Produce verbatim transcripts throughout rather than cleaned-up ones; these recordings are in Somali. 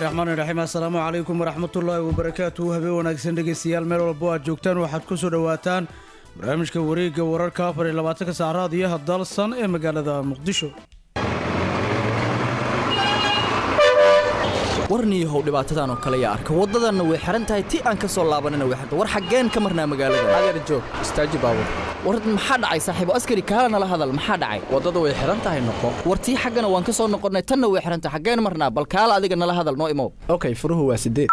raxmaani raxiim assalaamu calaykum waraxmatullaahi wabarakaatuhu habeen wanaagsan dhegeystayaal meel walbo aad joogtaan waxaad ku soo dhowaataan barnaamijka wareegga wararka afar iyo labaatanka saacraad iyo hadalsan ee magaalada muqdisho warniyahow dhibaatadan oo kale yaa arka waddadanna way xiran tahay ti aan ka soo laabanina way xirta war xaggeen ka marnaa magaalada adeer joog istaaji baawur war maxaa dhacay saaxiibo askari kaala nala hadal maxaa dhacay waddada way xiran tahay noqo war tii xaggana waan ka soo noqonnay tanna way xiran tahay xaggeen marnaa bal kaala adiga nala hadal noo imow okay furuhu waa sideed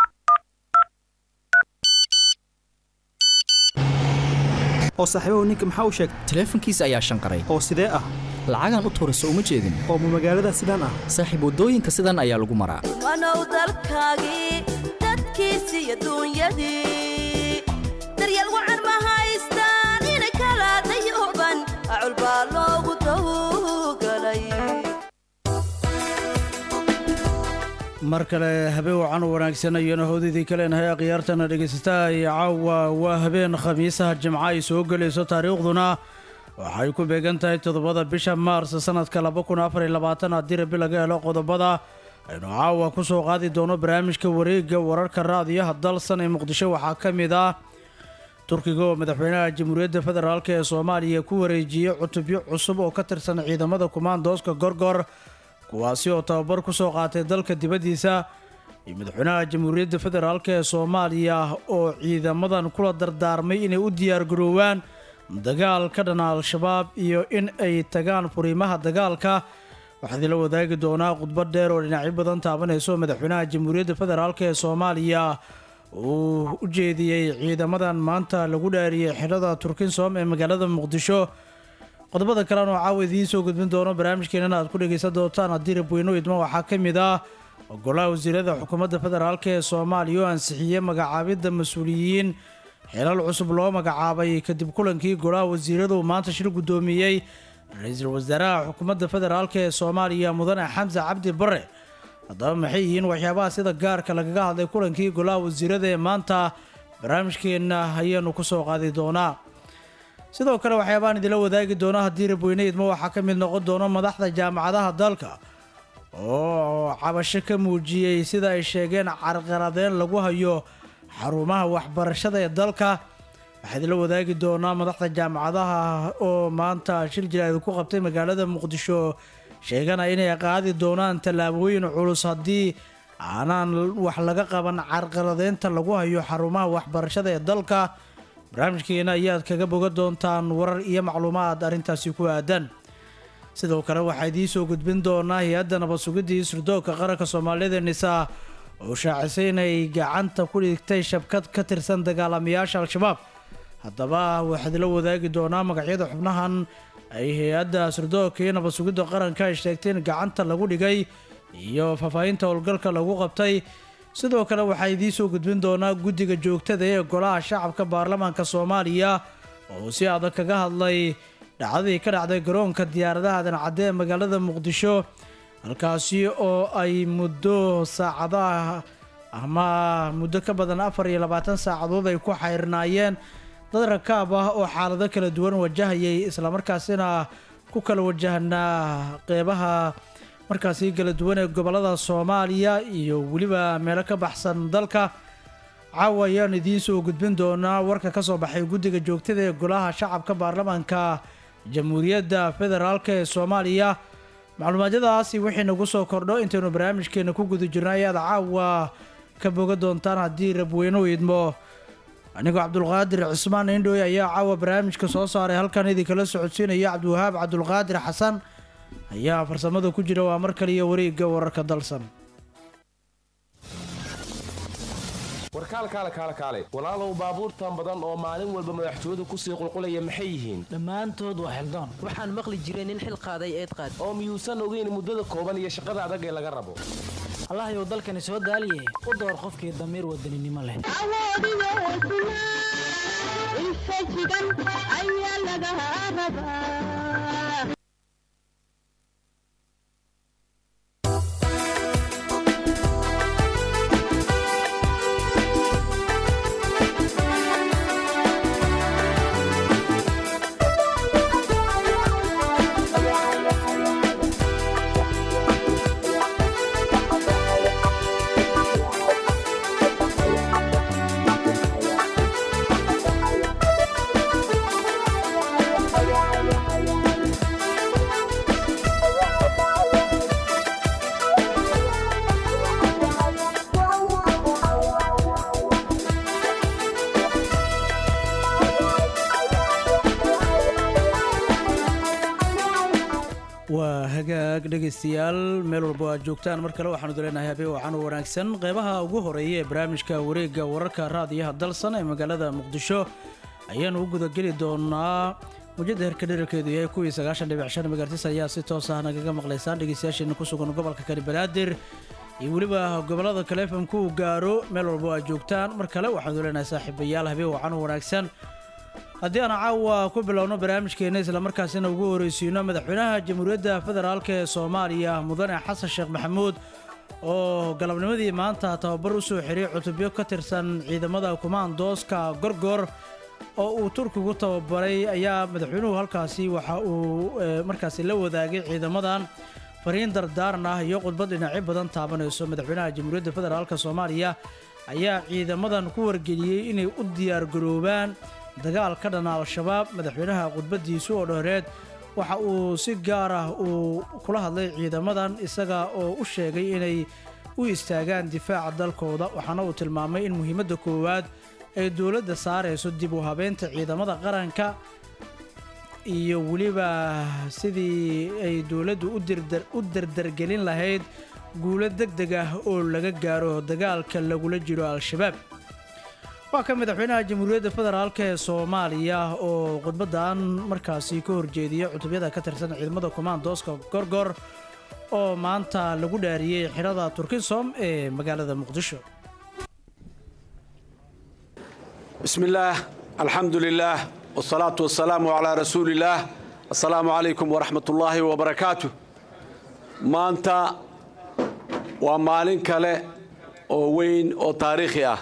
oo saaxiibow ninka maxaa u sheegay taleefankiisa ayaa shanqaray oo sidee ah lacagan u tuurayso uma jeedin oo ma magaalada sidaan ah saaxiib waddooyinka sidan ayaa lagu maraa wanow dalkaagii dadkiisi iyo duunyadii daryeel wacan ma haystaan inay kala dayuban acul baa loogu tawgalay mar kale habeen wacan wanaagsan ayana howdidii kaleenahay akhyaartana dhegaysataa iyo caawa waa habeen khamiisaha jimca ay soo gelayso taariikhduna waxay ku beegan tahay toddobada bisha maars sanadka laba kun afar iyo labaatan haddii rabi laga helo qodobada aynu caawa ku soo qaadi doono barnaamijka wareegga wararka raadiyaha dalsan ee muqdisho waxaa ka mid ah turkiga oo madaxweynaha jamhuuriyadda federaalk ee soomaaliya ku wareejiyey cutubyo cusub oo ka tirsan ciidamada kumaandooska gorgor kuwaasi oo tababar ku soo qaatay dalka dibaddiisa iyo madaxweynaha jamhuuriyadda federaalk ee soomaaliya oo ciidamadan kula dardaarmay inay u diyaargaroowaan dagaal ka dhana al-shabaab iyo in ay tagaan furiimaha dagaalka waxaa idinla wadaagi doonaa khudbad dheer oo dhinacyo badan taabanayso madaxweynaha jamhuuriyadda federaalk ee soomaaliya uu u jeediyey ciidamadan maanta lagu dhaariyey xidhada turkinsom ee magaalada muqdisho qodobada kalena oo caawa idiin soo gudbin doono barnaamijkeenana aad ku dhegaysan doontaan haddii rabweyno idmo waxaa ka mid ah golaha wasiirada xukuumadda federaalk ee soomaaliya oo ansixiyey magacaabidda mas-uuliyiin xilal cusub loo magacaabay kadib kulankii golaha wasiiradu maanta shir guddoomiyey ra-iisul wasaaraha xukuumadda federaalk ee soomaaliya mudane xamse cabdi bare haddaba maxay yihiin waxyaabaha sida gaarka lagaga hadlay kulankii golaha wasiirada ee maanta barnaamijkeenna ayaanu ku soo qaadi doonaa sidoo kale waxyaabahaan idinla wadaagi doona haddii rabweyne idmo waxaa ka mid noqon doono madaxda jaamacadaha dalka oo cabasho ka muujiyey sida ay sheegeen carqaladeen lagu hayo xarumaha waxbarashada ee dalka waxaa idinla wadaagi doonaa madaxda jaamacadaha oo maanta shir jilaaid ku qabtay magaalada muqdisho sheegana inay qaadi doonaan tallaabooyin culus haddii aanaan wax laga qaban carqaladeynta lagu hayo xarumaha waxbarashada ee dalka barnaamijkeena ayaad kaga boga doontaan warar iyo macluumaad arrintaasi ku aadan sidoo kale waxaa idiin soo gudbin doonaa hay-adda nabad sugidii sirdoogka qaranka soomaalida nisaa oo shaacisay inay gacanta ku dhigtay shabkad ka tirsan dagaalamayaasha al-shabaab haddaba waxaa idinla wadaagi doonaa magacyada xubnahan ay hay-adda sirdoogka iyo nabad sugidda qaranka ay sheegtay in gacanta lagu dhigay iyo faahfaahinta howlgalka lagu qabtay sidoo kale waxaa idiin soo gudbin doonaa guddiga joogtada ee golaha shacabka baarlamaanka soomaaliya oo si adag kaga hadlay dhacdadii ka dhacday garoonka diyaaradaha dancadde ee magaalada muqdisho halkaasi oo ay muddo saacadaha ama muddo ka badan afar iyo labaatan saacadood ay ku xayrnaayeen dad rakaab ah oo xaalado kala duwan wajahayay islamarkaasina ku kala wajahnaa qeybaha markaasi kala duwan ee gobolada soomaaliya iyo weliba meelo ka baxsan dalka caawa ayaan idiin soo gudbin doonaa warka ka soo baxay guddiga joogtada ee golaha shacabka baarlamaanka jamhuuriyadda federaalk ee soomaaliya macluumaadyadaasi wixii nagu soo kordho intaynu barnaamijkeena ku guda jirno ayaad caawa ka boga doontaan haddii rabweyno idmo anigoo cabdulqaadir cismaan indhooy ayaa caawa barnaamijka soo saaray halkan idinkala socodsiinaya cabdiwahaab cabdulqaadir xasan ayaa farsamada ku jira waa mar kaliya wareegga wararka dalsan warkaal kaale kaale kaale walaalow baabuurtan badan oo maalin walba madaxtooyadu kusii qulqulaya maxay yihiin dhammaantood waa xildaan waxaan maqli jiray nin xil qaaday eed qaad oo miyuusan ogeyn muddada kooban iyo shaqada adag ee laga rabo allahayow dalkani soo daaliye u door qofkii damiir wadaninimo leh ayaa laga rabaa hagaag dhegaystayaal meel walba aad joogtaan mar kale waxaanu leenahay habeen wacan wanaagsan qeybaha ugu horeeya ee barnaamijka wareegga wararka raadiyaha dalsan ee magaalada muqdisho ayaanu u gudageli doonaa mujada herka dherarkeedu yahay kuwii sagaashan dhibic shan megahertis ayaa si toos ah nagaga maqlaysaan dhegaystayaasheena ku sugan gobolka kani banaadir iyo weliba gobolada kale efamku uu gaaro meel walba aad joogtaan mar kale waxaanu leenahay saaxiibayaal habeen wacan wanaagsan haddii aan caawa ku bilowno barnaamijkeena islamarkaasina ugu horeysiino madaxweynaha jamhuuriyadda federaalk ee soomaaliya mudane xasan sheekh maxamuud oo galabnimadii maanta tababar u soo xiray cutubyo ka tirsan ciidamada kumaandooska gorgor oo uu turkigu tababaray ayaa madaxweynuhu halkaasi waxa uu markaasi la wadaagay ciidamadan fariin dardaaran ah iyo khudbad dhinacyo badan taabanayso madaxweynaha jamhuuriyadda federaalk soomaaliya ayaa ciidamadan ku wargeliyey inay u diyaargaroobaan dagaal ka dhana al-shabaab madaxweynaha khudbadiisu oo dhoreed waxa uu si gaar ah uu kula hadlay ciidamadan isaga oo u sheegay inay u istaagaan difaaca dalkooda waxaana uu tilmaamay in muhiimadda koowaad ay dowladda saarayso dib u habeynta ciidamada qaranka iyo weliba sidii ay dowladdu u dardargelin lahayd guulo degdeg ah oo laga gaaro dagaalka lagula jiro al-shabaab waa ka madaxweynaha jamhuuriyadda federaalk ee soomaaliya oo khudbadan markaasi ka horjeediyay cutubyada ka tirsan ciidamada kumaandooska gorgor oo maanta lagu dhaariyey xirada turkisom ee magaalada muqdisho bismi illaah alxamdu lilaah wsalaatu wasalaamu calaa rasuuliillaah assalaamu calaykum waraxmat ullaahi wabarakaatu maanta waa maalin kale oo weyn oo taariikhi ah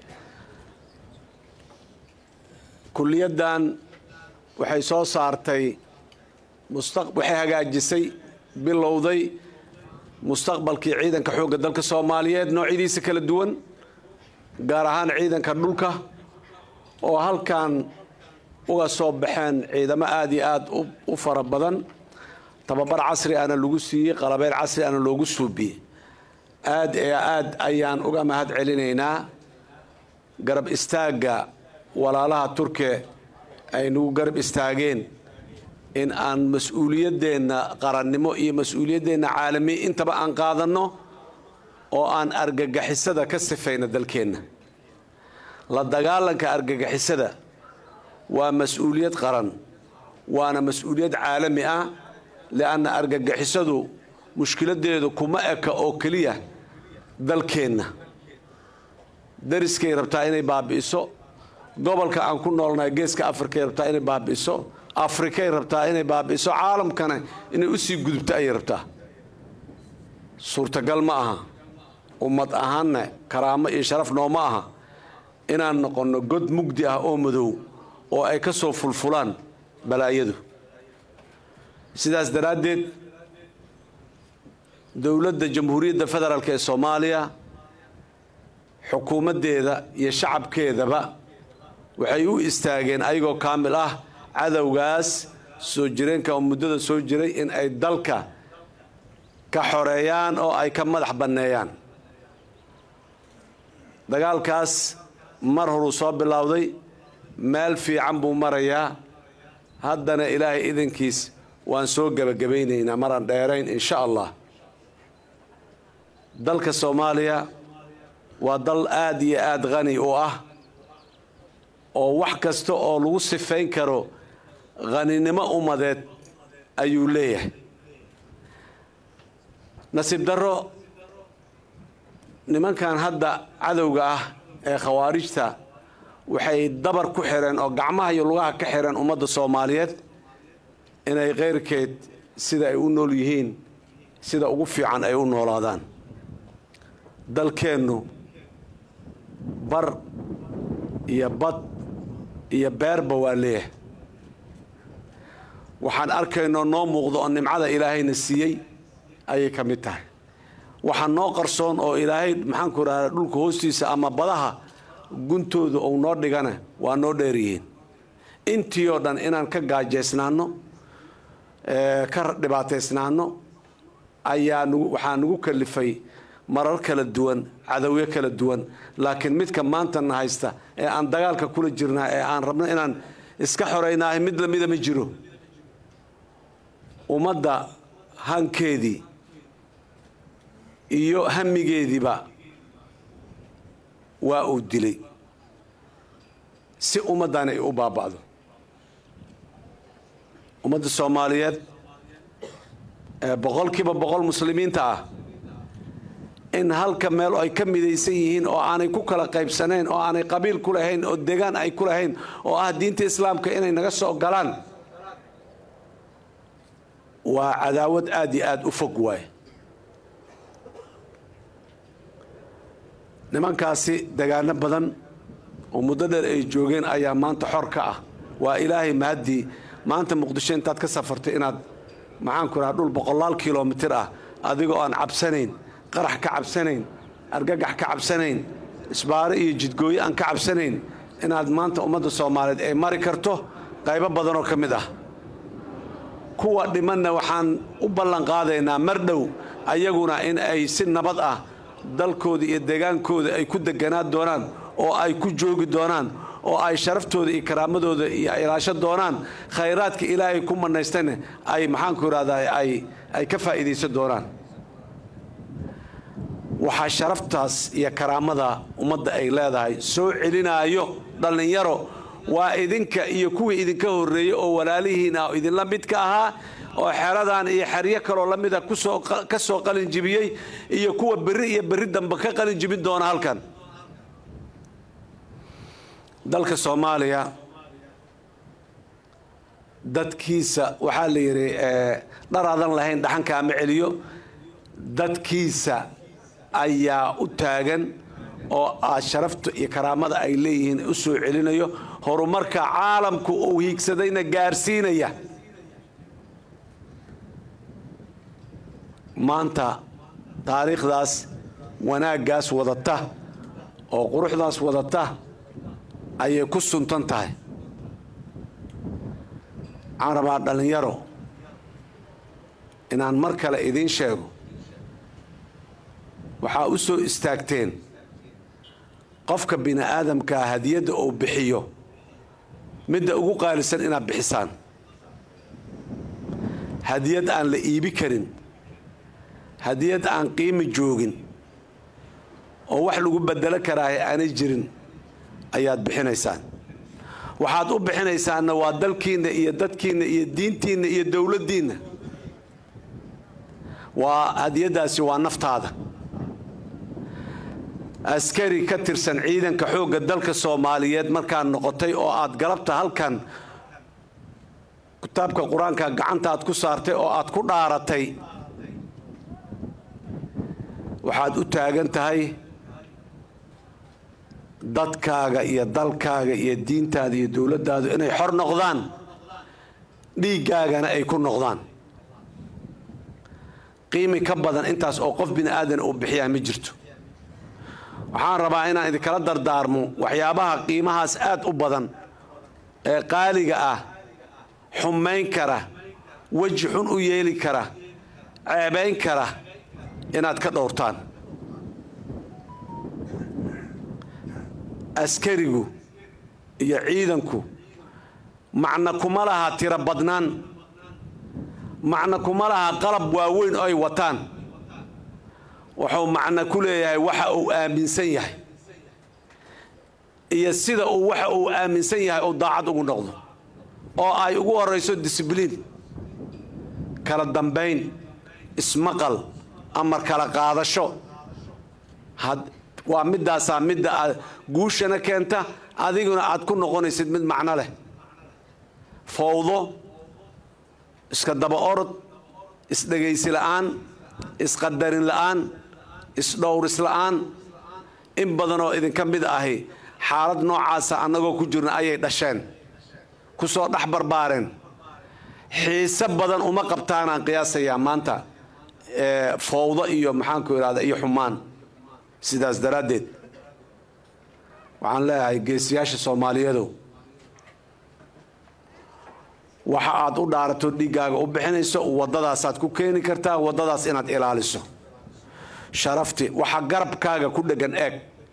kuliyaddan waxay soo saartay waxay hagaajisay bilowday mustaqbalkii ciidanka xoogga dalka soomaaliyeed noocyadiisa kala duwan gaar ahaan ciidanka dhulka oo halkan uga soo baxeen ciidamo aad iyo aad u fara badan tababar casri ahna lagu siiyey qalabeyn casri ahna loogu suubiyey aad ee aad ayaan uga mahad celinaynaa garab istaagga walaalaha turke ay nagu garab istaageen in aan mas-uuliyaddeenna qarannimo iyo mas-uuliyaddeenna caalami intaba aan qaadanno oo aan argagixisada ka sifayno dalkeenna la dagaalanka argagixisada waa mas-uuliyad qaran waana mas-uuliyad caalami ah li'anna argagixisadu mushkiladdeedu kuma eka oo keliya dalkeenna dariskay rabtaa inay baabi'iso gobolka aan ku noolnahay geeska afrikay rabtaa inay baabi'iso afrikay rabtaa inay baabi'iso caalamkana inay u sii gudubto ayay rabtaa suurtagal ma aha ummad ahaanna karaamo iyo sharaf nooma aha inaan noqonno god mugdi ah oo madow oo ay ka soo fulfulaan balaayadu sidaas daraaddeed dowladda jamhuuriyadda federaalk ee soomaaliya xukuumaddeeda iyo shacabkeedaba waxay u istaageen ayagoo kaamil ah cadowgaas soo jireenka oo muddada soo jiray in ay dalka ka xoreeyaan oo ay ka madax banneeyaan dagaalkaas mar horuu soo bilowday meel fiican buu marayaa haddana ilaahay idankiis waan soo gebagabaynaynaa maraan dheerayn insha allah dalka soomaaliya waa dal aad iyo aad qani u ah oo wax kasta oo lagu sifayn karo qaninimo ummadeed ayuu leeyahay nasiib darro nimankan hadda cadowga ah ee khawaarijta waxay dabar ku xireen oo gacmaha iyo lugaha ka xireen ummadda soomaaliyeed inay keyrkeed sida ay u nool yihiin sida ugu fiican ay u noolaadaan dalkeennu bar iyo bad iyo beerba waa leeyahay waxaan arkaynoo noo muuqdo oo nimcada ilaahayna siiyey ayay ka mid tahay waxaa noo qarsoon oo ilaahay maxaanku idhahdaa dhulka hoostiisa ama badaha guntooda uu noo dhigana waa noo dheeryihiin intii oo dhan inaan ka gaajaysnaanno ka dhibaataysnaanno ayaa waxaa nagu kalifay marar kala duwan cadowyo kala duwan laakiin midka maantana haysta ee aan dagaalka kula jirnaa ee aan rabno inaan iska xoreynaahay mid lamida ma jiro ummadda hankeedii iyo hamigeediiba waa uu dilay si ummaddan ay u baaba'do ummadda soomaaliyeed ee boqolkiiba boqol muslimiinta ah in halka meel ay ka midaysan yihiin oo aanay ku kala qaybsanayn oo aanay qabiil ku lahayn oo degaan ay ku lahayn oo ah diinta islaamka inay naga soo galaan waa cadaawad aad iyo aad u fog waaye nimankaasi degaano badan oo muddo dheer ay joogeen ayaa maanta xor ka ah waa ilaahay mahadii maanta muqdisho intaad ka safartay inaad maxaan ku rahaa dhul boqolaal kilomitir ah adigoo aan cabsanayn qarax ka cabsanayn argagax ka cabsanayn isbaare iyo jidgooyo aan ka cabsanayn inaad maanta ummadda soomaaliyeed ay mari karto qaybo badanoo ka mid ah kuwa dhimanna waxaan u ballan qaadaynaa mar dhow ayaguna in ay si nabad ah dalkooda iyo deegaankooda ay ku deganaan doonaan oo ay ku joogi doonaan oo ay sharaftooda iyo karaamadooda iyo ilaasho doonaan khayraadka ilaahay ku manaystana ay maxaanku ihahdaa ay ay ka faa'iidaysan doonaan waxaa sharaftaas iyo karaamada ummadda ay leedahay soo celinaayo dhallinyaro waa idinka iyo kuwii idinka horreeyey oo walaalihiina idinla midka ahaa oo xeradan iyo xeryo kaloo la mida kusoo ka soo qalin jibiyey iyo kuwa berri iyo berri dambe ka qalin jibin doona halkan dalka soomaaliya dadkiisa waxaa la yidhi dharaadan lahayn dhaxanka ama celiyo dadkiisa ayaa u taagan oo aad sharafta iyo karaamada ay leeyihiin u soo celinayo horumarka caalamku uu hiigsadayna gaarsiinaya maanta taariikhdaas wanaaggaas wadata oo quruxdaas wadata ayay ku suntan tahay waxaan rabaa dhallinyaro inaan mar kale idiin sheego waxaa u soo istaagteen qofka bini aadamkaa hadiyadda uu bixiyo midda ugu qaalisan inaad bixisaan hadiyad aan la iibi karin hadiyad aan qiimi joogin oo wax lagu bedelo karaahay aanay jirin ayaad bixinaysaan waxaad u bixinaysaanna waa dalkiinna iyo dadkiinna iyo diintiinna iyo dowladdiinna waa hadiyaddaasi waa naftaada askari ka tirsan ciidanka xoogga dalka soomaaliyeed markaad noqotay oo aad galabta halkan kitaabka qur-aanka gacanta aad ku saartay oo aad ku dhaaratay waxaad u taagan tahay dadkaaga iyo dalkaaga iyo diintaada iyo dowladdaadu inay xor noqdaan dhiiggaagana ay ku noqdaan qiimi ka badan intaas oo qof bini aadan uu bixiyaa ma jirto waxaan rabaa inaan idinkala dardaarmo waxyaabaha qiimahaas aad u badan ee qaaliga ah xumayn kara weji xun u yeeli kara ceebayn kara inaad ka dhowrtaan askarigu iyo ciidanku macna kuma laha tiro badnaan macna kuma laha qalab waaweyn oo ay wataan wuxuu macna ku leeyahay waxa uu aaminsan yahay iyo sida uu waxa uu aaminsan yahay oo daacad ugu noqdo oo ay ugu horeyso discipliin kala dambayn ismaqal amar kala qaadasho had waa midaasaa midda aad guushana keenta adiguna aad ku noqonaysid mid macno leh fowdo iska daba orod isdhegaysi la'aan isqadarin la'aan isdhowris la'aan in badanoo idinka mid ahi xaalad noocaasa annagoo ku jirna ayay dhasheen ku soo dhex barbaareen xiise badan uma qabtaanaan qiyaasayaa maanta fowdo iyo maxaanku idhahda iyo xumaan sidaas daraaddeed waxaan leeyahay geesiyaasha soomaaliyeedow waxa aad u dhaarato dhiiggaaga u bixinayso waddadaasaad ku keeni kartaa waddadaas inaad ilaaliso sharafti waxa garabkaaga ku dheggan eeg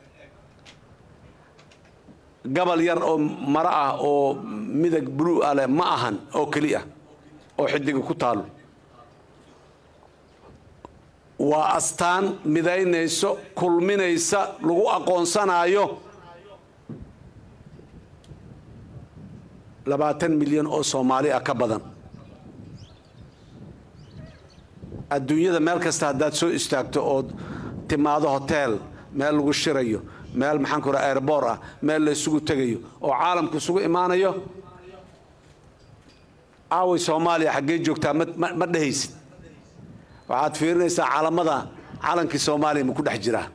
gabal yar oo maro ah oo midag bluu ah leh ma ahan oo keliya oo xidiga ku taalo waa astaan midaynayso kulminaysa lagu aqoonsanayo labaatan milyan oo Soomaali ah ka badan adduunyada meel kasta haddaad soo istaagto oo timaado hotel meel lagu shirayo meel maxaan ku raay airport ah meel la isugu tagayo oo caalamku isugu imaanayo aaway Soomaaliya xagee joogtaa ma dhahaysid waxaad fiirinaysaa caalamada calankii Soomaaliya ma ku dhex jira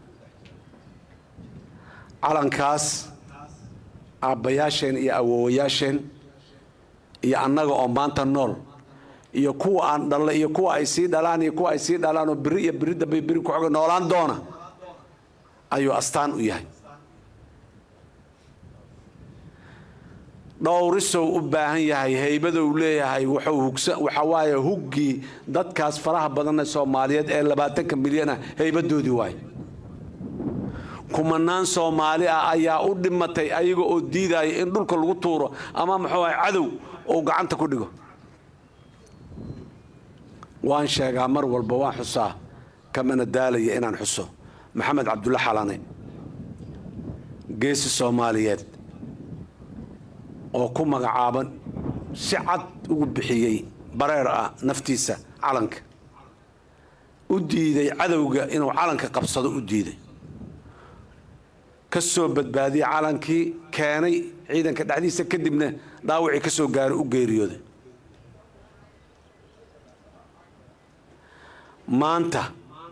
calankaas aabbayaasheen iyo awoowayaasheen iyo annaga oo maanta nool iyo kuwa aan dhalay iyo kuwa ay sii dhalaan iyo kuwa ay sii dhalaan oo biri iyo biri dambe biri ku xoga noolaan doona ayuu astaan u yahay dhowrisow u baahan yahay haybada uu leeyahay wuxuu hugsan waxa waaye huggii dadkaas faraha badan ee Soomaaliyeed ee labaatanka milyan ah haybadoodii waay kumanaan Soomaali ah ayaa u dhimatay ayaga oo diiday in dhulka lagu tuuro ama maxuu ahay cadow oo gacanta ku dhigo waan sheegaa mar walba waan xusaa kamana daalaya inaan xuso maxamed cabdulla xalane geesi Soomaaliyeed oo ku magacaaban si cad ugu bixiyay bareer ah naftiisa calanka u diiday cadowga inuu calanka qabsado u diiday ka soo badbaadiyay calankii keenay ciidanka dhaxdiisa kadibna dhaawacii ka soo gaaray u geeriyooday maanta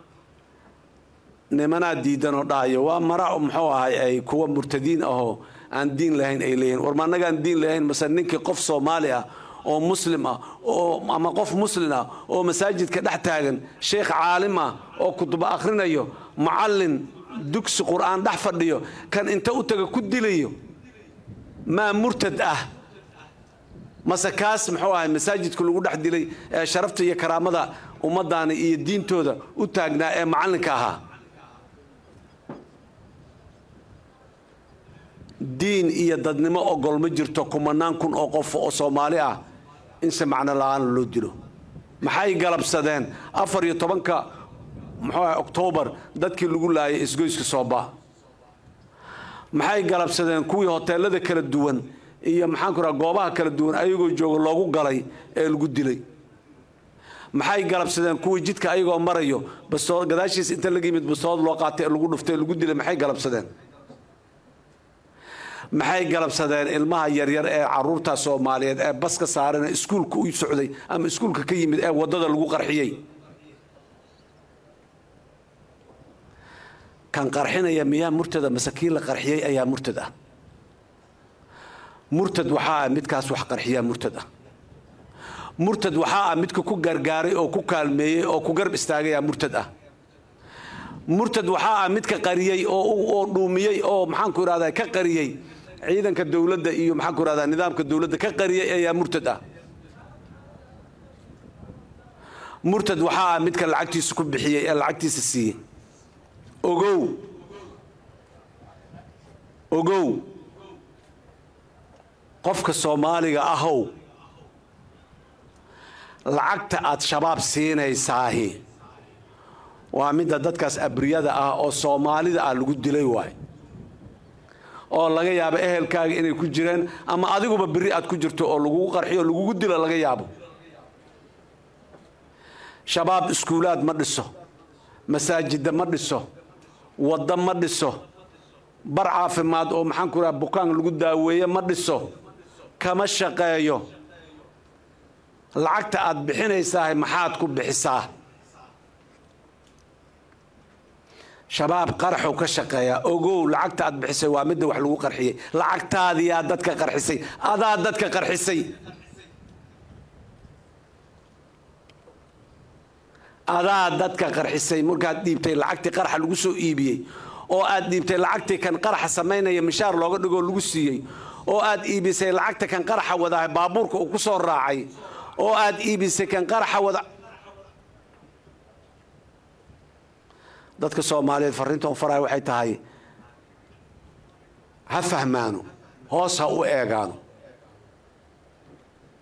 nimanaa diidan oo dhaayo waa mara muxuu ahay ay kuwa murtadiin ahoo aan diin lahayn ay leeyihiin war ma annagaan diin lahayn mase ninkii qof Soomaali ah oo muslim ah oo ama qof muslim ah oo masaajidka dhex taagan sheekh caalim ah oo kutuba akhrinayo macallin dugsi quraan dhex fadhiyo kan inta u taga ku dilayo ma murtad ah mase kaas muxuu ahay masaajidka lagu dhex dilay ee sharafta iyo karaamada ummaddaana iyo diintooda u taagnaa ee macallinka ahaa diin iyo dadnimo ogol ma jirto kumanaan kun oo qof oo Soomaali ah in si macna la'aan loo dilo maxay galabsadeen afar iyo tobanka muxuu ahay October dadkii lagu laayay isgoyska Sooba maxay galabsadeen kuwii hoteelada kala duwan iyo maxaan ku raraa goobaha kala duwan ayagoo jooga loogu galay ee lagu dilay maxay galabsadeen kuwii jidka ayagoo marayo bastood gadaashiis inta laga yimid bastood loo qaatay lagu dhuftay lagu dilay maxay galabsadeen maxay galabsadeen ilmaha yar yar ee caruurta Soomaaliyeed ee baska saaran iskuulka u socday ama iskuulka ka yimid ee wadada lagu qarxiyay kan qarxinaya miyaa murtada masakiin la qarxiyay ayaa murtad ah murtad waxaa midkaas wax qarxiya murtad ah murtad waxaa midka ku gargaaray oo ku kaalmeeyay oo ku garb istaagay murtad ah murtad waxaa midka qariyay oo oo dhuumiyay oo maxaan ku raadayay ka qariyay ciidanka dawladda iyo maxaan ku raadayay nidaamka dawladda ka qariyay ayaa murtad ah murtad waxaa midka lacagtiisa ku bixiyay ee lacagtiisa siiyay ogow ogow qofka Soomaaliga ahow lacagta aad shabaab siinaysaa waa mid dadkaas abriyada ah oo Soomaalida ah lagu dilay waay oo laga yaabo ehelkaaga inay ku jireen ama adiguba biri aad ku jirto oo lagu qarxiyo lagu dilo laga yaabo shabaab iskuulaad ma dhiso masaajida ma dhiso wada ma dhiso bar caafimaad oo maxaan ku raraa bukaan lagu daaweeyo ma dhiso kama shaqeeyo lacagta aad bixinaysaa maxaad ku bixisaa shabaab qarxo ka shaqeeya ogow lacagta aad bixisay waa mid wax lagu qarxiyay lacagtaadii aad dadka qarxisay adaa dadka qarxisay adaa dadka qarxisay markaad dhiibtay lacagtii qarxa lagu soo iibiyay oo aad dhiibtay lacagtii kan qarxa sameynaya mishaar looga dhigo lagu siiyay oo aad iibisay lacagta kan qarxa wada baabuurka uu ku soo raacay oo aad iibisay kan qarxa wada dadka Soomaaliyeed fariintan faray waxay tahay ha fahmaano hoos ha u eegaano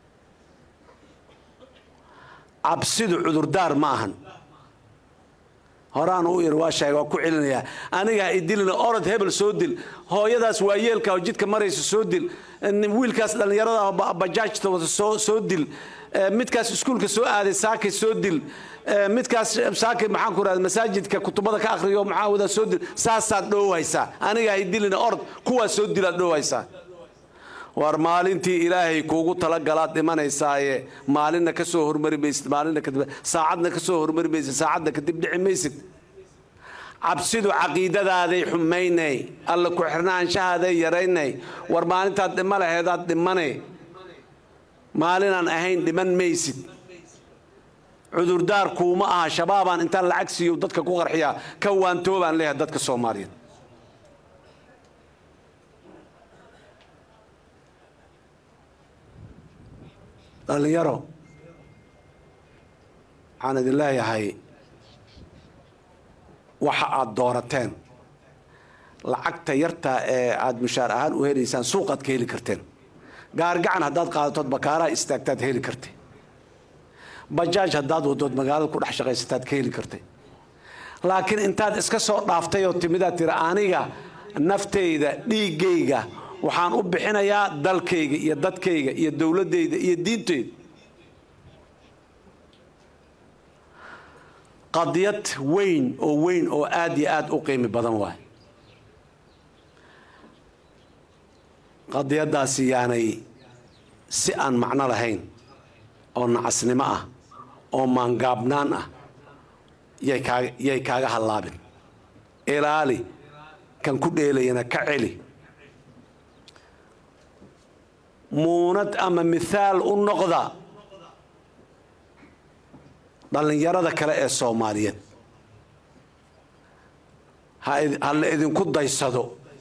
absidu cudurdaar maahan horaan u yar waa sheegay waa ku celinayaa aniga idilina orod hebel soo dil hooyadaas waa yeelka oo jidka maraysa soo dil wiilkaas dhalinyarada bajaajta wada soo soo dil midkaas iskuulka soo aaday saakay soo dil midkaas saakay maxaan ku raad masaajidka kutubada ka akhriyo maxaa wada soo dil saasaad dhowaysaa aniga idilina orod kuwa soo dil aad dhowaysaa war maalintii ilaahay kuugu talagalaad dhimanaysaa maalinna ka soo hormari maysid maalinna kadib saacadna ka soo hormari maysid saacadna kadib dhici maysid cabsidu caqiidadaaday xumaynay alla ku xirnaanshahaday yaraynay war maalintaad dhima laheedaad dhimanay maalinaan ahayn dhiman maysid cudurdaar kuuma aha shabaabaan intaan lacag siiyo dadka ku qarxiyaa ka waantoobaan leeyahay dadka Soomaaliyeed dhalinyaro waxaan idin leeyahay waxa aad doorateen lacagta yarta ee aad mushaar ahaan u helaysaan suuqaad ka heli karteen gaargacan haddaad qaadatood bakaaraha istaagtaad heli kartay bajaaj haddaad wadood magaalada ku dhex shaqaysataad ka heli kartay laakiin intaad iska soo dhaaftay oo timidaad tiri aniga naftayda dhiiggayga waxaan u bixinayaa dalkayga iyo dadkayga iyo dawladayda iyo diintayda qadiyad weyn oo weyn oo aad iyo aad u qiimi badan waay qadiyadaasi yaanay si aan macno lahayn oo nacasnimo ah oo maangaabnaan ah yay kaaga yay kaaga hallaabin ilaali kan ku dheelayana ka celi muunad ama mithaal u noqda dhalinyarada kale ee Soomaaliyeed ha la idinku daysado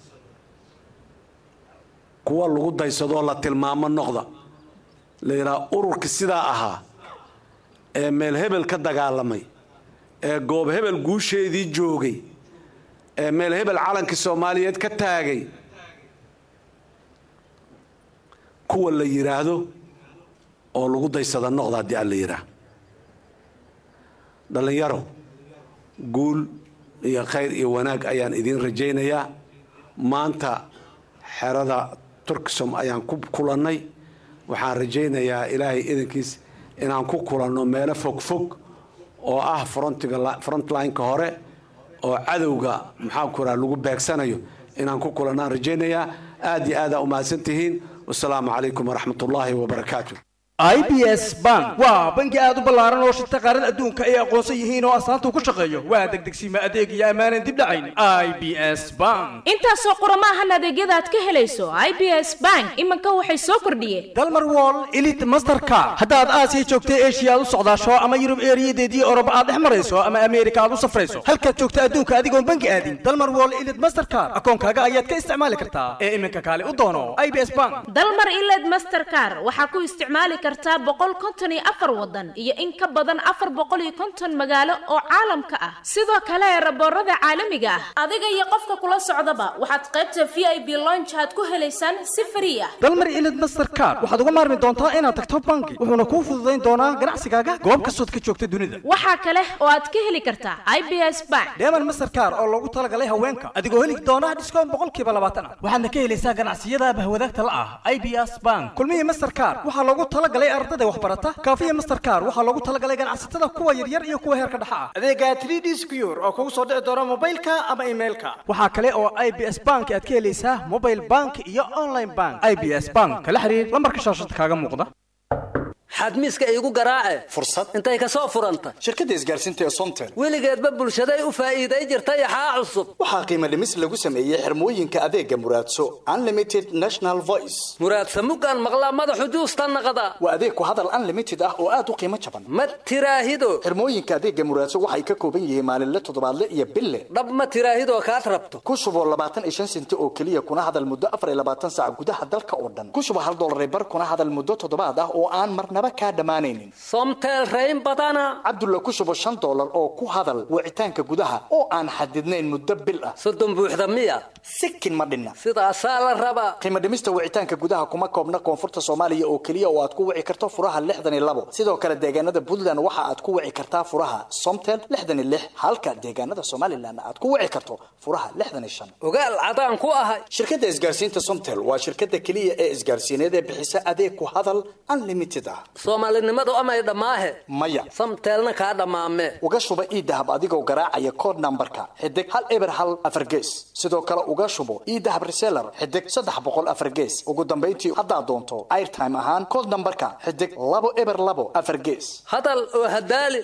kuwa lagu daysado la tilmaamo noqda leeyahay ururka sidaa ahaa ee meel hebel ka dagaalamay ee goob hebel guusheedii joogay ee meel hebel calanka Soomaaliyeed ka taagay kuwa la yiraahdo oo lagu daysada noqda hadii aan la yiraahdo dhalinyaro guul iyo khayr iyo wanaag ayaan idin rajaynayaa maanta xerada Turksom ayaan ku kulannay waxaan rajaynayaa ilaahay idinkiis inaan ku kulanno meelo fog fog oo ah frontiga frontline-ka hore oo cadowga maxaa ku raa lagu beegsanayo inaan ku kulanaan rajaynayaa aad iyo aad u mahadsantihiin والسلام عليكم ورحمة الله وبركاته I B S Bank waa bangi aad u ballaaran oo shirta qaran adduunka ay aqoonsan yihiin oo astaanta ku shaqeeyo waa degdegsiima adeeg iyo amaanan dib dhacayn I B S Bank intaas oo qoramahan adeegyada aad ka helayso I B S Bank imanka waxay soo kordhiyeen Dalmar Wall Elite Mastercard haddaad Aasiya joogtay Asia aad u socdaasho ama Yurub eeriyadeedii Europe aad dhex marayso ama America aad u safrayso halkaad joogta adduunka adigoon bangi aadin Dalmar Wall Elite Mastercard akoonkaaga ayaad ka isticmaali kartaa ee imanka kale u doono I B S Bank Dalmar Elite Mastercard waxa ku isticmaali kartaa boqol konton iyo afar wadan iyo in ka badan afar boqol iyo konton magaalo oo caalamka ah sidoo kale raboorada caalamiga ah adiga iyo qofka kula socdaba waxaad qaybta V I P lounge aad ku helaysaan si free ah Dalmar Elite Mastercard waxaad uga maarmi doontaa inaad tagto bangi wuxuuna kuu fududeyn doonaa ganacsigaaga goob kastood ka joogta dunida waxa kale oo aad ka heli kartaa I B S Bank Dalmar Mastercard oo loogu talagalay haweenka adigoo heli doona discount boqolkiiba labaatan ah waxaadna ka helaysaa ganacsiyada bahwadaagta la ah I B S Bank kulmiye Mastercard waxa loogu talagalay ardayda waxbarata kaafiya Mastercard waxa loogu talagalay ganacsatada kuwa yar yar iyo kuwa heerka dhexe ah adeega three D Secure oo kugu soo dhici doona mobilka ama emailka waxa kale oo I B S Bank aad ka helaysaa mobile bank iyo online bank I B S Bank kala xiriir lambarka shaashada kaaga muuqda xadmiiska igu garaace fursad intay ka soo furanta shirkadda isgaarsiinta ee Somtel weligeedba bulshaday u faa'iiday jirtay xaa cusub waxa qiimo dhimis lagu sameeyay xirmooyinka adeega Muraadso Unlimited National Voice Muraadso mugan maqla madaxu juusta naqada waa adeeg ku hadal unlimited ah oo aad u qiimo jaban ma tiraahido xirmooyinka adeega Muraadso waxay ka kooban yihiin maalinle toddobaadle iyo bille dhab ma tiraahido ka rabto ku shubo labaatan iyo shan senti oo kaliya kuna hadal muddo afar iyo labaatan saac gudaha dalka oo dhan ku shubo hal dollar bar kuna hadal muddo toddobaad ah oo aan marnaba marnaba kaa dhammaanaynin. somtel rayn badana cabdulla ku shubo shan dollar oo ku hadal wicitaanka gudaha oo aan xadidnayn muddo bil ah. soddon buuxda miya sikin ma dhinna. sidaasaa la rabaa. qiimo dhimista wicitaanka gudaha kuma koobna koonfurta Soomaaliya oo kaliya oo aad ku wici karto furaha lixdan iyo labo. sidoo kale deegaanada Puntland waxa aad ku wici kartaa furaha somtel lixdan iyo lix halka deegaanada Somaliland aad ku wici karto furaha lixdan iyo shan. ogaal cadaan ku ahay. shirkadda isgaarsiinta Somtel waa shirkadda kaliya ee isgaarsiineed ee bixisa adeeg ku hadal unlimited ah. Soomaalinimadu amay dhamaahe maya Somtelna ka dhamaame. uga shuba idahab adigoo garaacaya code numberka xidig hal eber hal afar gees. sidoo kale uga shubo idahab reseller xidig saddex boqol afar gees. ugu dambeyntii haddaad doonto airtime ahaan code numberka xidig labo eber labo afar gees. hadal oo hadaali.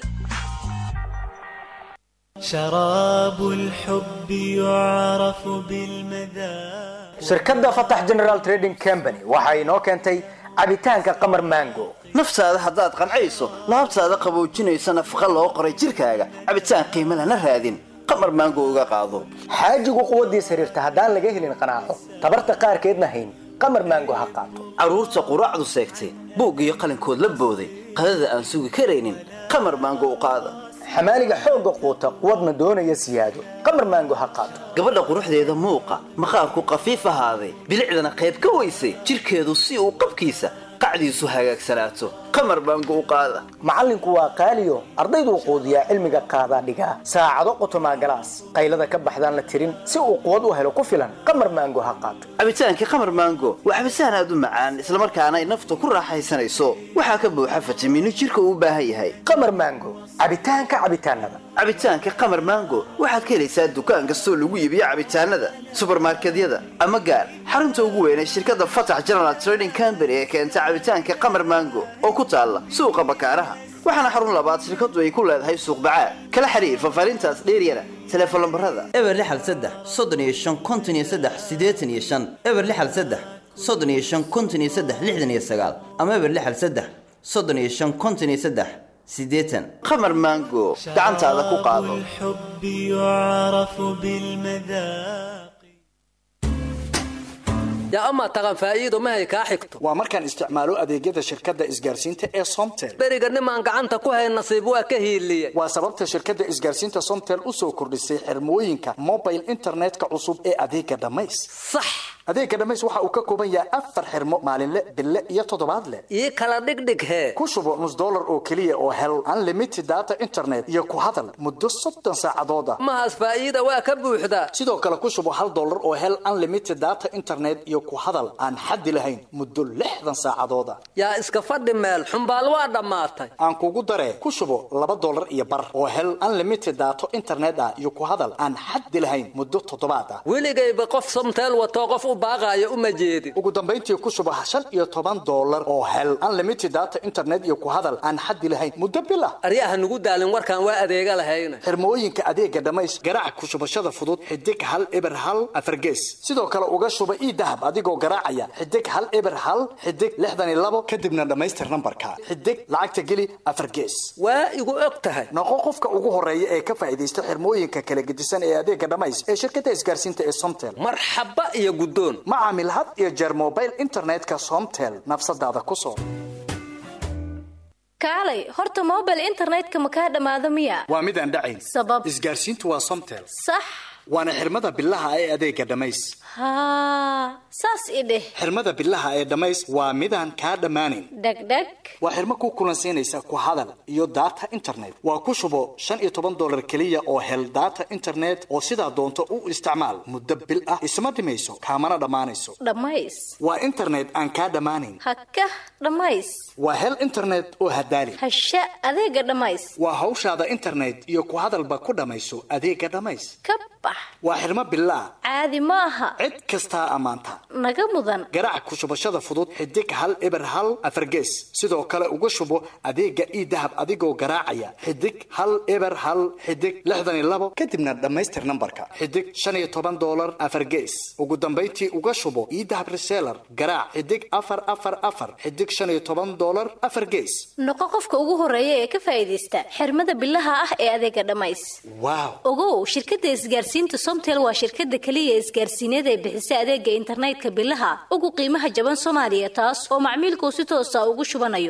شراب الحب يعرف بالمذاق. shirkadda Fatax General Trading Company waxa inoo keentay cabitaanka qamar mango. naftaada haddaad qancayso laabtaada qaboojinaysa nafaqa loo qoray jirkaaga cabitaan qiimo lana raadin qamar mango uga qaado. xaajigu quwadiisa xiriirta haddaan laga helin qanaaco tabarta qaarkeedna hayn qamar mango ha qaato. caruurta quraacdu seegtay buug iyo qalinkood la booday qadada aan sugi karaynin qamar mango u qaada. xamaaliga xoogga quuta quwadna doonaya siyaado qamar mango ha qaato. gabadha quruxdeeda muuqa maqaarku qafiif ahaaday bilicdana qayb ka weysay jirkeedu si uu qabkiisa qacdiisu hagaagsanaato qamar mango u qaada. macallinku waa qaaliyo ardaydu quudiyaa cilmiga qaada dhigaa saacado qotoma galaas qaylada ka baxdaan la tirin si uu quwad u helo ku filan qamar mango ha qaato. cabitaanka qamar mango waa cabitaan aad u macaan isla markaana ay nafta ku raaxaysanayso waxaa ka buuxa fitamiino jirka uu u baahan yahay. qamar mango cabitaanka cabitaanada. cabitaanka qamar mango waxaad ka helaysaa dukaan kastoo lagu iibiyo cabitaanada supermarketyada ama gaar xarunta ugu weyn ee shirkadda Fatax General Trading Company ee keenta cabitaanka qamar mango oo ku taala suuqa bakaaraha. waxaana xarun labaad shirkadu ay ku leedahay suuq bacaad. kala xiriir fafaarintaas dheeriyana telefoon lambarada eber lix hal saddex soddon iyo shan konton iyo saddex siddeetan iyo shan eber lix hal saddex soddon iyo shan konton iyo saddex lixdan iyo sagaal ama eber lix hal saddex soddon iyo shan konton iyo saddex sideetan. qamar mango gacantaada ku qaado. الحب يعرف بالمذاق. yaa ama taqan faa'iido ma hay ka xigto. waa markaan isticmaalo adeegyada shirkadda isgaarsiinta ee Somtel. beriga nimaan gacanta ku hay nasiib waa ka hiiliyay. waa sababta shirkadda isgaarsiinta Somtel u soo kordhisay xirmooyinka mobile internetka cusub ee adeega dhamays. sax adeega dhamays waxa uu ka kooban yahay afar xirmo maalinle bille iyo toddobaadle. ii kala dhigdhig he ku shubo nus dollar oo kaliya oo hel unlimited data internet iyo ku hadal muddo soddon saacadood ah. mahaas faa'iida waa ka buuxda. sidoo kale ku shubo hal dollar oo hel unlimited data internet iyo ku hadal aan xad lahayn muddo lixdan saacadood ah. yaa iska fadhi meel xumbaal waa dhamaatay. aan kugu daree ku shubo laba dollar iyo bar oo hel unlimited data internet ah iyo ku hadal aan xad lahayn muddo toddobaad ah. weligayba qof Somtel wato qof u baaqaayo uma jeedin. ugu dambeyntii ku shubo shan iyo toban dollar oo hel unlimited data internet iyo ku hadal aan xad lahayn muddo bil ah. ariyaha nugu daalin warkan waa adeega lahayna. xirmooyinka adeega dhamays garaac ku shubashada fudud xidig hal eber hal afar gees. sidoo kale uga shubo idahab adigoo garaacaya xidig hal eber hal xidig lixdan iyo labo kadibna dhamaystir nambarka xidig lacagta geli afar gees. waa igu og tahay noqo qofka ugu horeeya ee ka faa'iideysta xirmooyinka kala gedisan ee adeega dhamays ee shirkadda isgaarsiinta ee Somtel. marxaba iyo guddoon. macaamil had iyo jeer mobile internetka Somtel nafsadaada ku soo. kaalay horta mobile internetka ma ka dhamaado miya. waa mid aan dhacayn. sabab isgaarsiintu waa Somtel. sax waana xirmada billaha ee adeega dhamays. haa saas ideh. xirmada billaha ee dhamays waa midaan kaa dhammaanin. dhagdhag waa xirmo ku kulansiinaysa ku hadal iyo data internet. waa ku shubo shan iyo toban dollar kaliya oo hel data internet oo sidaa doonto u isticmaal muddo bil ah isma dhimayso kaamana dhammaanayso. dhamays waa internet aan kaa dhammaanin. haka dhamays waa hel internet oo hadaali. hasha adeega dhamays. waa hawshaada internet iyo ku hadalba ku dhamayso adeega dhamays. ka bax waa xirmo bilaa caadi maaha. cid kasta amaanta naga mudan garaac ku shubashada fudud xidig hal eber hal afar gees. sidoo kale uga shubo adeega idahab adigoo garaacaya xidig hal eber hal xidig lixdan iyo labo kadibna dhamaystir nambarka xidig shan iyo toban dollar afar gees. ugu dambeyntii uga shubo idahab reseller garaac xidig afar afar afar xidig shan iyo toban dollar afar gees. noqo qofka ugu horeeya ee ka faa'iideysta xirmada billaha ah ee adeega dhamays. wow ogow shirkadda isgaarsiinta Somtel waa shirkadda kaliya isgaarsiineed ee bixisa adeega internetka billaha ugu qiimaha jaban Soomaaliya taas oo macmiilku si toos ah ugu shubanayo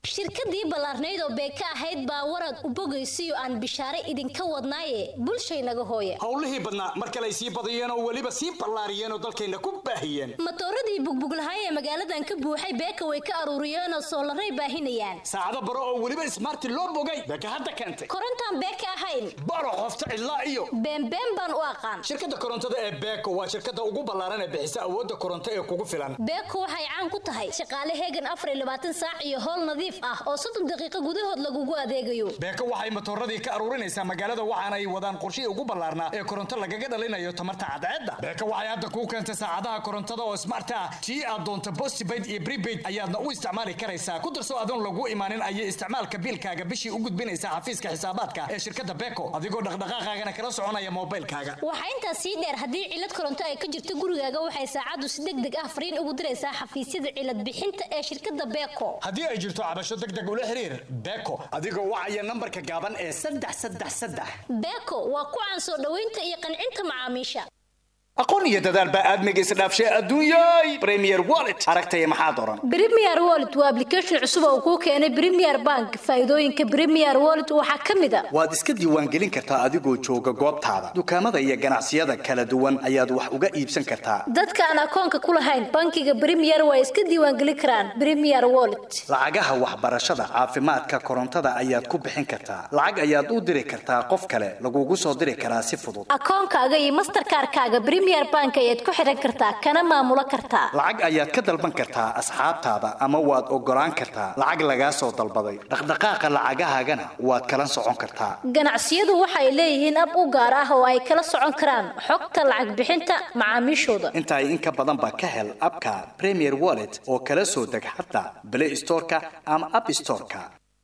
shirkadii ballaarnayd oo beeka ahayd baa warad u bogaysiyo aan bishaare idinka wadnaaye bulshaynaga hooye howlihii badnaa mar kale ay sii badiyeen oo weliba sii ballaariyeen oo dalkeenna ku baahiyeen matooradii bugbuglahay ee magaaladan ka buuxay beeka way ka aruuriyeen oo soolaray baahinayaan saacado baro oo weliba ismaarti loo bogay beeka hadda keentay korontaan beeka ahayn baro qofta ilaa iyo beenbeen baan u aqaan shirkadda korontada ee beeko waa shirkadda ugu ballaaran ee bixisa awoodda koronto ee kugu filan beeko waxay caan ku tahay shaqaale heegan afar iyo labaatan saac iyo howl nadiif ah oo soddon daqiiqo gudahood lagugu adeegayo beeko waxay matooradii ka aruurinaysaa magaalada waxaana ay wadaan qorshihii ugu ballaarnaa ee koronto lagaga dhalinayo tamarta cadceedda beeko waxay hadda kuu keentay saacadaha korontada oo smart ah tii aad doonto postpaid iyo prepaid ayaadna u isticmaali karaysaa ku darso adoon lagu imaanin ayay isticmaalka biilkaaga bishii u gudbinaysaa xafiiska xisaabaadka ee shirkadda beeko adigoo dhaqdhaqaaqaagana kala soconaya moobilkaaga waxaa intaas sii dheer haddii cilad koronto ay ka jirto gurigaaga waxay saacaddu si degdeg ah fariin ugu diraysaa xafiisyada cilad bixinta ee shirkadda beeko haddii ay jirto cabasho degdeg ula xiriir beeko adigoo wacaya nambarka gaaban ee saddex saddex saddex beeko waa ku caan soo dhoweynta iyo qancinta macaamiisha aqoon iyo dadaal baa aadmiga isdhaafshay adduunyay premier wallet aragtaya maxaad oran premier wallet waa application cusub oo kuu keenay premier bank faa'iidooyinka premier wallet waxaa ka mid ah waad iska diiwaangelin kartaa adigoo jooga goobtaada dukaamada iyo ganacsiyada kala duwan ayaad wax uga iibsan kartaa dadka aan akoonka ku lahayn bankiga premier waa iska diiwaangelin karaan premier wallet lacagaha waxbarashada caafimaadka korontada ayaad ku bixin kartaa lacag ayaad u diri kartaa qof kale lagugu soo diri karaa si fudud akoonkaaga iyo mastercard-kaaga premier bank ayaad ku xiran kartaa kana maamulo kartaa lacag ayaad ka dalban kartaa asxaabtaada ama waad ogolaan kartaa lacag lagaa soo dalbaday dhaqdhaqaaqa lacagahaagana waad kala socon kartaa ganacsiyadu waxay leeyihiin ab u gaar ah oo ay kala socon karaan xogta lacag bixinta macaamiishooda inta ay in ka badan ba ka hel abka premier wallet oo kala soo deg xataa play store-ka ama app store-ka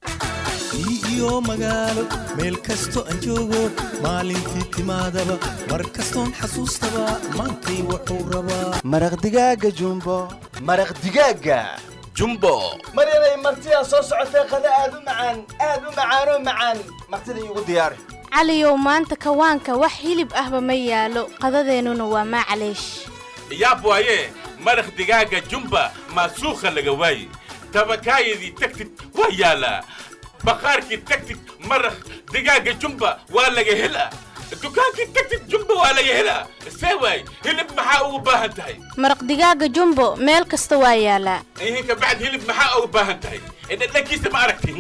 iyo magaalo meel kasto aan joogo maalintii timaadaba mar kastoon xasuustaba maantay wuxuu rabaa maraq digaaga jumbo maraq digaaga jumbo maryanay martidaa soo socotay qada aad u macaan aad u macaanoo macaan martida iigu diyaari caliyow maanta kawaanka wax hilib ahba ma yaalo qadadeennuna waa maclaysh yaab waaye maraq digaaga jumba maasuukha laga waaye tabakaayadii tagtid waa yaalaa بقاركي تكتك مرخ دقاقة جنبة ولا جهلا دكانكي تكتك جنبة ولا جهلا سوي هلب محاو باهنتهي مرق دقاقة جنبو ميل كستوايا لا إيه هيك بعد هلب محاو باهنتهي إذا لك يسمع عرفتي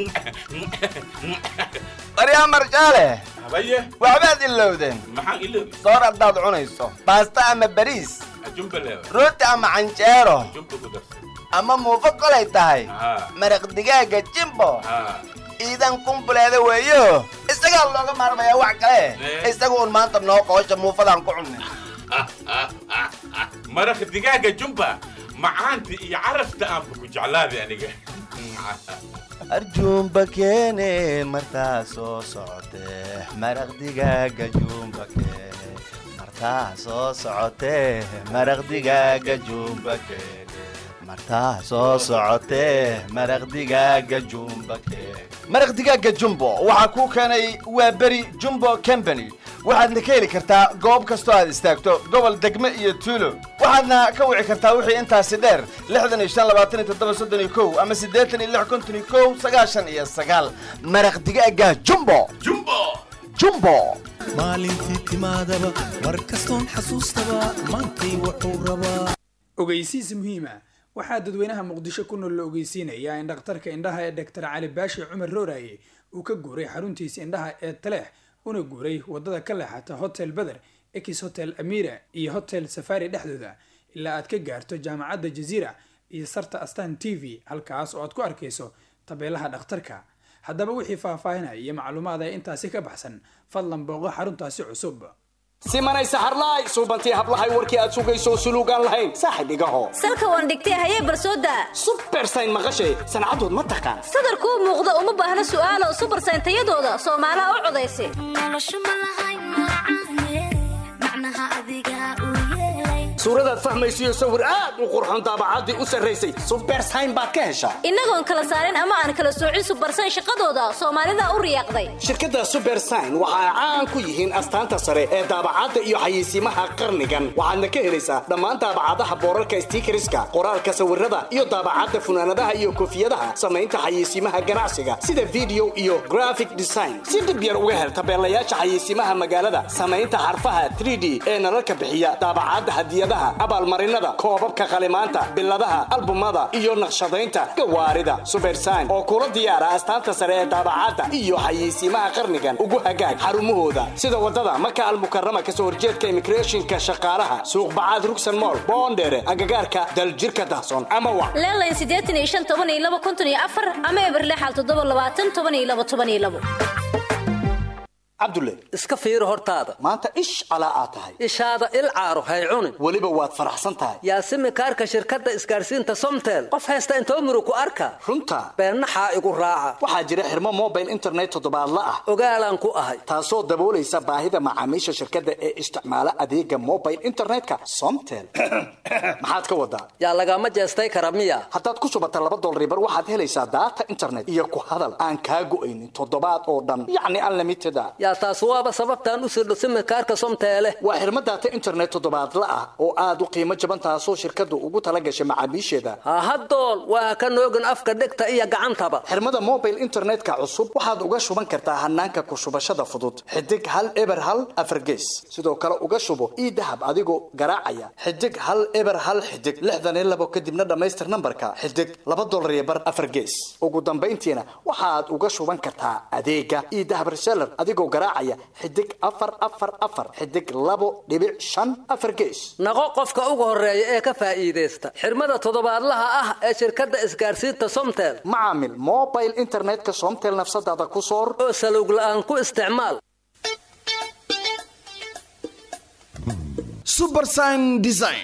مريم مرجالة هبيه وعباد اللودين محا اللودين صار أبداد عنيصو باستا أما باريس جنبة لا روتي أما عنجيرو جنبة قدرس أما موفق لي تاي مرق دقاقة جنبو iidan kumbuleeda weeyo isaga looga maarmaya wax kale isaga uu maanta noo qoosha muufadaan ku cunnay maraq digaaga jumba macaanta iyo carafta aan ku jeclaaday aniga arjumba keene martaa soo socotee maraq digaaga jumba keene martaa soo socotee maraq digaaga jumba keene martaa soo socotee maraq digaaga jumba keene maraq digaaga jumbo waxaa kuu keenay waa beri jumbo company waxaadna ka heli kartaa goob kastoo aad istaagto gobol degme iyo tuulo waxaadna ka wici kartaa wixii intaasi dheer lixdan iyo shan labaatan iyo toddoba soddon iyo kow ama siddeetan iyo lix konton iyo kow sagaashan iyo sagaal maraq digaaga jumbo jumbo jumbo maalintii timaadaba mar kastoon xasuustaba maantay wuxuu rabaa ogeysiis muhiima waxaa dadweynaha muqdisho ku nool la ogeysiinayaa in dhakhtarka indhaha ee doctor cali baashi cumar rooraye uu ka guuray xaruntiisa indhaha ee taleex una guuray wadada ka leexata hotel beder ex hotel amira iyo hotel safari dhexdooda ilaa aad ka gaarto jaamacadda jaziira iyo sarta astaan t v halkaas oo aad ku arkayso tabeelaha dhakhtarka haddaba wixii faahfaahinaya iyo macluumaad ee intaasi ka baxsan fadlan booqo xaruntaasi cusub simanay saxarlaay suubantii hablahay warkii aad sugayso suluugaan lahayn saaxib igaho salka waan dhigtay hayee barsooda supersayn maqashay sancadood ma taqaan sadarkuu muuqda uma baahna su'aalo supersayn tayadooda soomaalaha u codaysa suuradaad fahmaysiyo sawir aad u qurxoon daabacaddii u sarraysay subersayn baad ka heshaa innagoon kala saarin ama aan kala soocin subersayn shaqadooda soomaalida u riyaaqday shirkadda subersayn waxa ay caan ku yihiin astaanta sare ee daabacadda iyo xayeysiimaha qarnigan waxaadna ka helaysaa dhammaan daabacadaha boorarka stiikariska qoraalka sawirada iyo daabacadda funaanadaha iyo koofiyadaha samaynta xayeysiimaha ganacsiga sida video iyo graphic design si dib yar uga hel tabeelayaasha xayeysiimaha magaalada samaynta xarfaha three D ee nalalka bixiya daabacadda hadiyadaha abaalmarinada koobabka qalimaanta biladaha albumada iyo naqshadaynta gawaarida subersayn oo kula diyaara astaanta sare ee daabacadda iyo xayeysiimaha qarnigan ugu hagaag xarumahooda sida wadada maka almukarrama kasoo horjeedka immigrationka shaqaalaha suuq bacaad rugsan mool boondheere agagaarka daljirka dahsoon ama wa leelayn siddeetan iyo shan toban iyo laba konton iyo afar ama eberle xal toddoba labaatan toban iyo laba toban iyo labo cabdulle iska fiiro hortaada maanta ish calaa aad tahay ishaada il caaro hay cunin weliba waad faraxsan tahay yaasimi kaarka shirkadda isgaarsiinta somtel qof haysta intoo muru ku arka runta beennaxaa igu raaca waxaa jira xirmo mobile internet toddobaadla ah ogaalaan ku ahay taasoo daboolaysa baahida macaamiisha shirkadda ee isticmaala adeega mobile internetka somtel maxaad ka wadaa yaa lagama jeestay kara miya haddaad ku shubata laba dolar bar waxaad helaysaa daata internet iyo ku hadal aan kaa go'aynin toddobaad oo dhan yacni unlimited ah taas waaba sababtaan u sirdho simikaarka somteele waa xirmo daata internet toddobaadla ah oo aad u qiimo jaban taasoo shirkaddu ugu tala gashay macaamiisheeda hahadool waa ka noogin afka dhegta iyo gacantaba xirmada mobile internetka cusub waxaad uga shuban kartaa hanaanka ku shubashada fudud xidig hal eber hal afar gees sidoo kale uga shubo ii dahab adigoo garaacaya xidig hal eber hal xidig lixdan iyo labo kadibna dhammaystir nambarka xidig laba dolar iyo bar afar gees ugu dambayntiina waxaad uga shuban kartaa adeega ii dahab reseller adigoo xidig afar afar afar xidig labo dhibic shan afar gees naqo qofka ugu horeeya ee ka faa'iidaysta xirmada toddobaadlaha ah ee shirkadda isgaarsiinta somtel macaamil mobile internetka somtel nafsadaada ku soor oo salowg la'aan ku isticmaal subersign design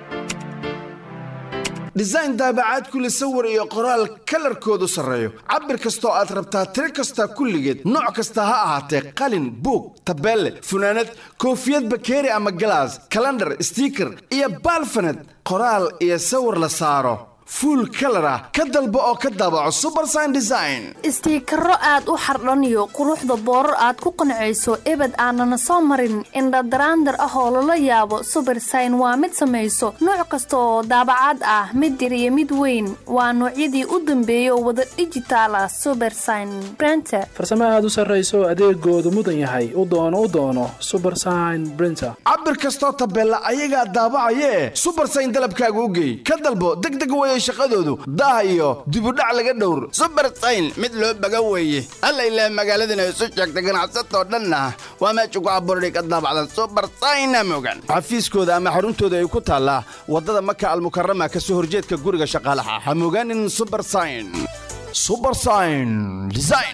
design daabacaad kule sawir iyo qoraal kalarkoodu sarreeyo cabir kastoo aad rabtaa tiro kasta kulligeed nooc kasta ha ahaatee qalin buug tabeelle funaanad koofiyad bakeeri ama galaas kalandhar stiiker iyo baalfaned qoraal iyo sawir la saaro fuul kalar ah ka dalbo oo ka daabaco subersign design istiikaro aad u xardhaniyo quruxda boorar aad ku qancayso ebed aanana soo marin indhadaraandar ah oo lala yaabo subersign waa mid samayso nooc kasta oo daabacaad ah mid yar iyo mid weyn waa noocyadii u dambeeyay oo wada dhijitaal ah subersign brenter farsamo aad u sarrayso adeegoodu mudan yahay u doono u doono subersign brinter cabir kastoo tabeella ayagaa daabacayee subersign dalabkaaga u geey ka dalbo degdeg weye shaqadoodu daah iyo dibudhac laga dhowr subersign mid loo baga weeye alla ilaa magaaladana isu sheegta ganacsatoo dhanna waa meesha ku abuurday ka daabacdan subersayna mogan xafiiskooda ama xaruntooda ay ku taallaa waddada maka almukarrama ka soo horjeedka guriga shaqaalaha ha mogaanin subersign subersign design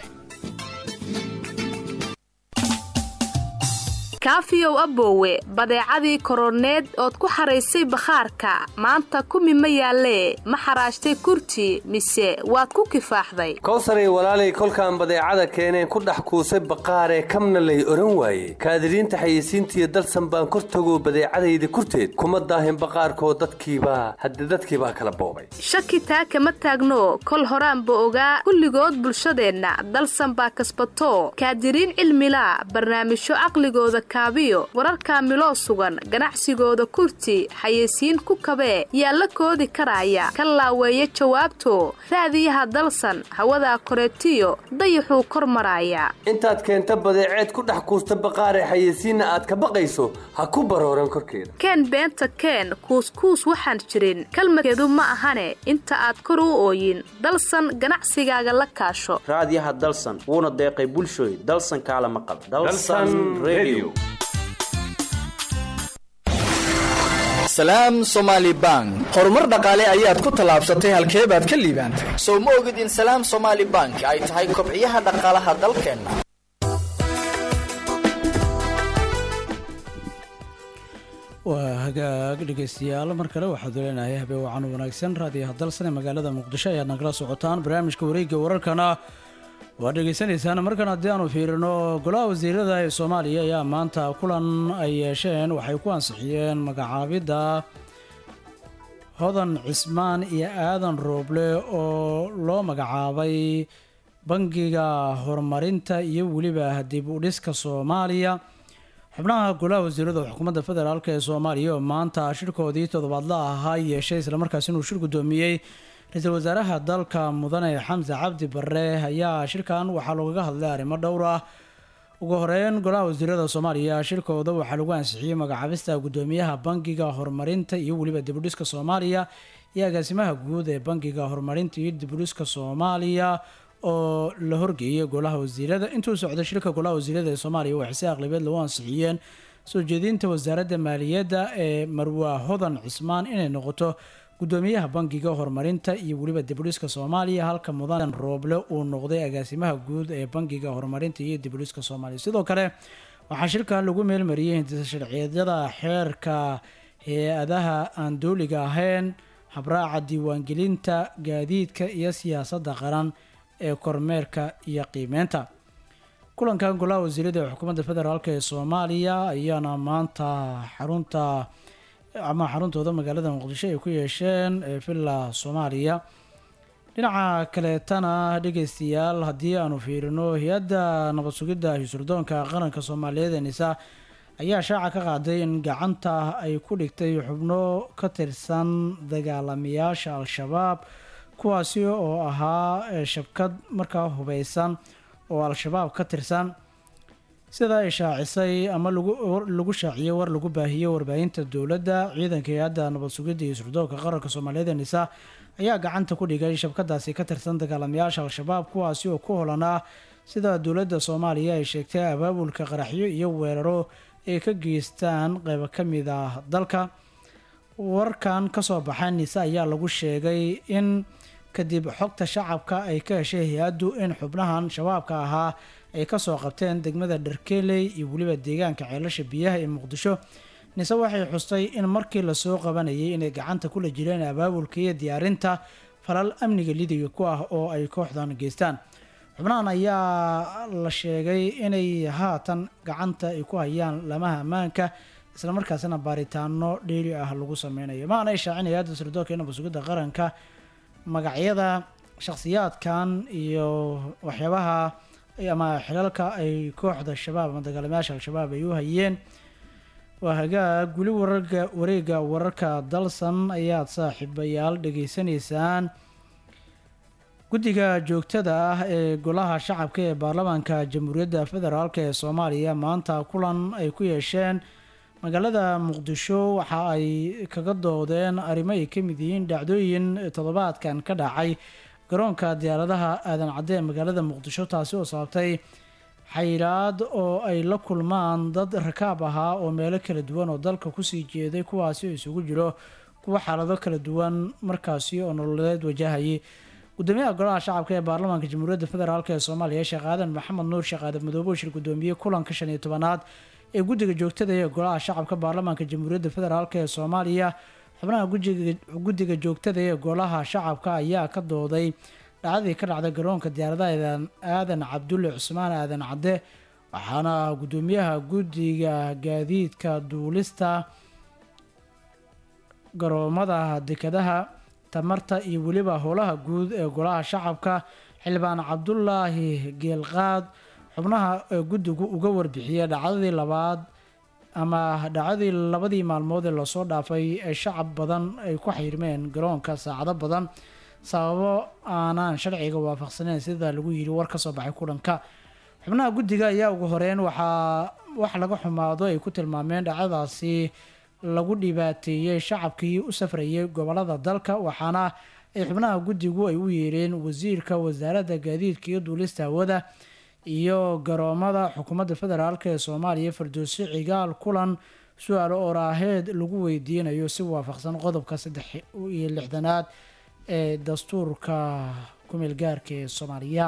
kaafiyow aboowe badeecadii koroneed ood ku xaraysay bakhaarka maanta kumi ma yaallee ma xaraashtay kurti mise waad ku kifaaxday kowsaray walaalay kolkaan badeecada keeneen ku dhex kuusay baqaaree kamna lay oran waaye kaadiriinta xayeysiintiiyo dalsan baan kor tagoo badeecadayda kurteed kuma daahin baqaarkoo dadkiibaa hadde dadkiibaa kala boobay shaki taa kama taagno kol horaanba ogaa kulligood bulshadeenna dalsan baa kasbato kaadiriin cilmila barnaamijyo caqligooda wararka miloo sugan ganacsigooda kurti xayeysiin ku kabee yaa la koodi karaya ka laaweeya jawaabto raadiyaha dalsan hawadaa koreetiyo dayaxuu kor maraaya intaad keenta badeeceed ku dhex kuusta baqaaree xayeysiinna aad ka baqayso ha ku barooran korkeeda keen beenta keen kuuskuus waxaan jirin kalmadkeedu ma ahane inta aad kor u ooyin dalsan ganacsigaaga la kaasho raadiyaha dalsan wuuna deeqay bulshooy dalsan kaala maqal salaam somaali bank horumar dhaqaale ayaad ku tallaabsatay halkee baad ka liibaantay soo ma ogid in salaam somaali bank ay tahay kobciyaha dhaqaalaha dalkeenna waa hagaag dhegaystayaal mar kale waxaad leenahay habeen wacan wanaagsan raadiyaha dalsan ee magaalada muqdisho ayaad nagala socotaan barnaamijka wareegga wararkana waa dhegaysanaysaan markan haddii aanu fiirino golaha wasiirada ee soomaaliya ayaa maanta kulan ay yeesheen waxay ku ansixiyeen magacaabidda hodan cismaan iyo aadan rooble oo loo magacaabay bangiga horumarinta iyo weliba dib u dhiska soomaaliya. xubnaha golaha wasiirada xukuumadda federaalk ee soomaaliya oo maanta shirkoodii toddobaadla ahaa yeeshay islamarkaas inuu shir guddoomiyey ra-iisul wasaaraha dalka mudane xamse cabdi barre ayaa shirkan waxaa loogaga hadlay arrimo dhowr ah. ugu horeyn golaha wasiirada soomaaliya shirkooda waxaa lagu ansixiyey magacaabista guddoomiyaha bangiga horumarinta iyo weliba dibudhiska soomaaliya iyo agaasimaha guud ee bangiga horumarinta iyo dibudhiska soomaaliya oo la horgeeyay golaha wasiirada. intuu socday shirka golaha wasiirada ee soomaaliya waxay si aqlibeed lagu ansixiyeen soo jeedinta wasaaradda maaliyadda ee marwa hodan cismaan inay noqoto guddoomiyaha bangiga horumarinta iyo weliba dibudhiska soomaaliya halka mudan rooble uu noqday agaasimaha guud ee bangiga horumarinta iyo dibudhiska soomaaliya. sidoo kale waxaa shirka lagu meelmariyey hindisa sharciyada xeerka hay-adaha aan dowliga ahayn, habraaca diiwaangelinta gaadiidka iyo siyaasadda qaran ee kormeerka iyo qiimeynta. kulankan golaha wasiirada ee xukuumadda federaalk ee soomaaliya ayaana maanta xarunta ama xaruntooda magaalada muqdisho ay ku yeesheen ee villa soomaaliya. dhinaca kaleetana dhegeystayaal haddii aanu fiirino hay-adda nabad sugidda hisurdoonka qaranka soomaaliyeed ee nisa ayaa shaaca ka qaaday in gacanta ay ku dhigtay xubno ka tirsan dagaalamayaasha al-shabaab kuwaasi oo ahaa shabkad markaa hubeysan oo al-shabaab ka tirsan. sida ay shaacisay ama lagu shaaciyey war lagu baahiyey warbaahinta dowladda, ciidanka hay-adda nabad sugidda iyo surdoonka qaranka soomaaliyeed ee nisa ayaa gacanta ku dhigay shabkadaasi ka tirsan dagaalamayaasha al-shabaab kuwaasi oo ku holanaa sida dowladda soomaaliya ay sheegtay abaabulka qaraxyo iyo weeraro ay ka geystaan qeybo ka mid ah dalka. warkan kasoo baxay nisa ayaa lagu sheegay in kadib xogta shacabka ay ka heshay hay-addu in xubnahan shabaabka ahaa ay kasoo qabteen degmada dharkeley iyo weliba deegaanka ceelasha biyaha ee muqdisho. nise waxay xustay in markii lasoo qabanayay inay gacanta kula jireen abaabulka iyo diyaarinta falal amniga lidiga ku ah oo ay kooxdan geystaan. xubnahan ayaa la sheegay inay haatan gacanta ay ku hayaan lamaha ammaanka islamarkaasina baaritaano dheeri ah lagu sameynayo. maana ay shaacin hay-adda sirdoonka ee nabad sugidda qaranka magacyada shakhsiyaadkan iyo waxyaabaha ama xilalka ay kooxda shabaab ama dagaalamayaasha al-shabaab ay u hayeen. waa hagaag weli wararka wareega wararka dalsan ayaad saaxiibayaal dhegaysanaysaan. guddiga joogtada ah ee golaha shacabka ee baarlamaanka jamhuuriyadda federaalk ee soomaaliya maanta kulan ay ku yeesheen magaalada muqdisho waxa ay kaga doodeen arrimo ay ka mid yihiin dhacdooyin toddobaadkan ka dhacay garoonka diyaaradaha aadan cadde ee magaalada muqdisho, taasi oo sababtay xayiraad oo ay la kulmaan dad rakaab ahaa oo meelo kala duwan oo dalka kusii jeeday kuwaasi oo isugu jiro kuwa xaalado kala duwan markaasi oo nololeed wajahayay. gudoomiyaha golaha shacabka ee baarlamaanka jamhuuriyadda federaalk ee soomaaliya sheekh aadan maxamed nuur sheekh aadan madoobe oo shir gudoomiyey kulanka shan iyo tobanaad ee guddiga joogtada ee golaha shacabka baarlamaanka jamhuuriyadda federaalk ee soomaaliya. xubnaha guddiga joogtada ee golaha shacabka ayaa ka dooday dhacdadii ka dhacday garoonka diyaaradaha aadan cabdulle cusmaan aadan cadde, waxaana gudoomiyaha guddiga gaadiidka duulista garoomada dekadaha tamarta iyo weliba howlaha guud ee golaha shacabka xildhibaan cabdulaahi geelqaad xubnaha guddigu uga warbixiyay dhacdadii labaad ama dhacdadii labadii maalmood ee lasoo dhaafay ee shacab badan ay ku xayrmeen garoonka saacado badan sababo aanaan sharciga waafaqsaneyn sida lagu yiri war ka soo baxay kulanka. xubnaha guddiga ayaa ugu horeyn waxaa wax laga xumaado ay ku tilmaameen dhacdadaasi lagu dhibaateeyey shacabkii u safrayay gobolada dalka, waxaana ay xubnaha guddigu ay u yeereen wasiirka wasaaradda gaadiidka iyo duulista hawada iyo garoomada xukuumadda federaalk ee soomaaliya firdowsi cigaal kulan su-aalo oraaheed lagu weydiinayo si waafaqsan qodobka saddex iyo lixdanaad ee dastuurka kumeel gaarka ee soomaaliya.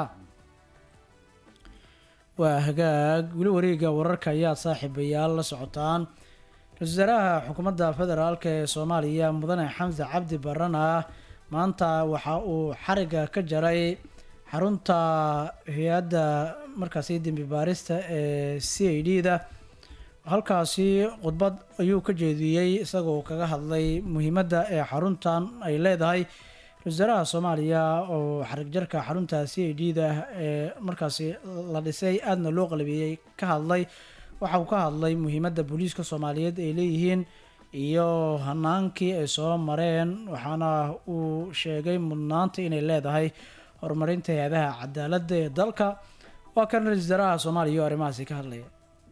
waa hagaag weli wareega wararka ayaa saaxiibayaal la socotaan. ra-iisul wasaaraha xukuumadda federaalk ee soomaaliya mudane xamse cabdi barana maanta waxa uu xariga ka jaray xarunta hay-adda markaasi dembi baarista ee c i d da halkaasi khudbad ayuu ka jeediyey isagoo kaga hadlay muhiimadda ee xaruntan ay leedahay wasaaraha soomaaliya oo xarig jarka xarunta c i d da ee markaasi la dhisay aadna loo qalabiyey ka hadlay waxa uu ka hadlay muhiimadda booliiska soomaaliyeed ay leeyihiin iyo hanaankii ay soo mareen waxaana uu sheegay mudnaanta inay leedahay horumarinta hay-adaha cadaaladda ee dalka waa kan ra-iisul wasaaraha soomaaliya oo arrimahaasi ka hadlaya